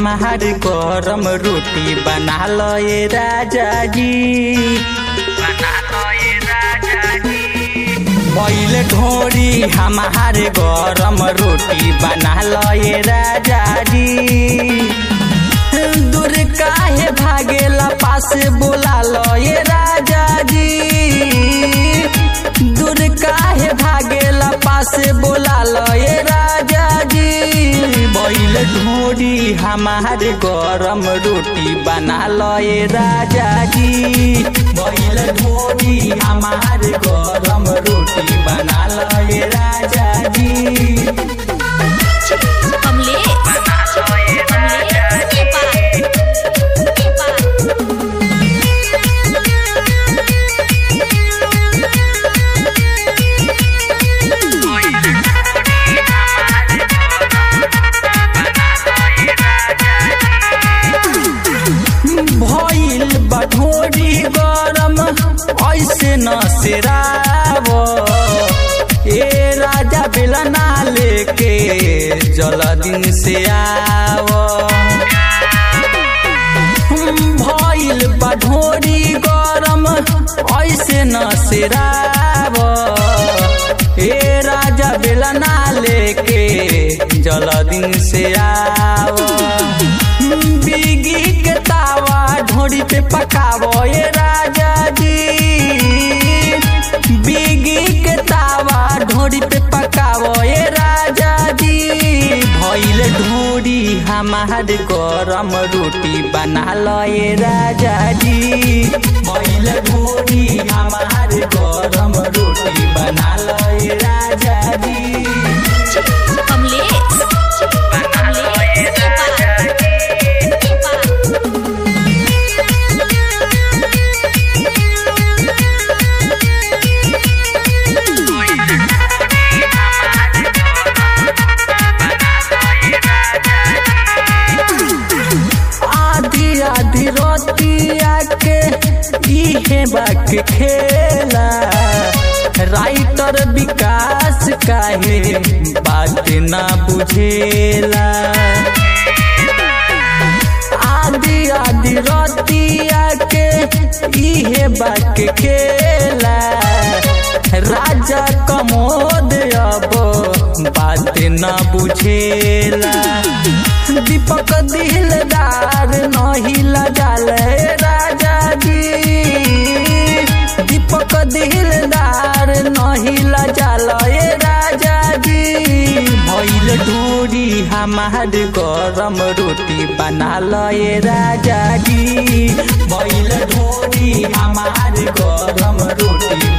हमार गरम रोटी बना लो ये राजा जी, बना लो ये राजा जी। पहले ढोरी हमार गरम रोटी बना लो ये राजा जी। दूर काहे भागेला पास बोला लो ये राजा जी। दूर काहे भागेला पास बोला लो ये राजा जी। बैल ढोरी हमार गरम रोटी बना लो ये राजा जी। बैल ढोरी हमार गरम रोटी बना लो ये राजा जी। भइल बढोरी गरम ऐसे न सिराव ए राजा बेलना लेके जल्दी से आव। भइल बढोरी गरम ऐसे न सिराव ए राजा बेलना लेके जल्दी से आव। बिगी के तावा ढोरी पे पकावो ये राजा जी। बिगी के तावा ढोरी पे पकावो ये राजा जी। भइल ढोरी हमार गरम रोटी बना लो ये राजा जी। भइल ढोरी हमार गरम रोटी बना लो ये राजा जी। आधी रोटिया के इहे बाक खेला। राइटर विकास काहे बात ना बुझेला। आधी रोटिया के इहे बाक खेला। राजा कमोद अब बात ना बुझेला। दीपक दिलदार नहीं लजाल राजा जी। दीपक दिलदार नहीं लजाल राजा जी। भइल ढोरी हमार गरम रोटी बना लो ये राजा जी। भइल ढोरी हमार गरम रोटी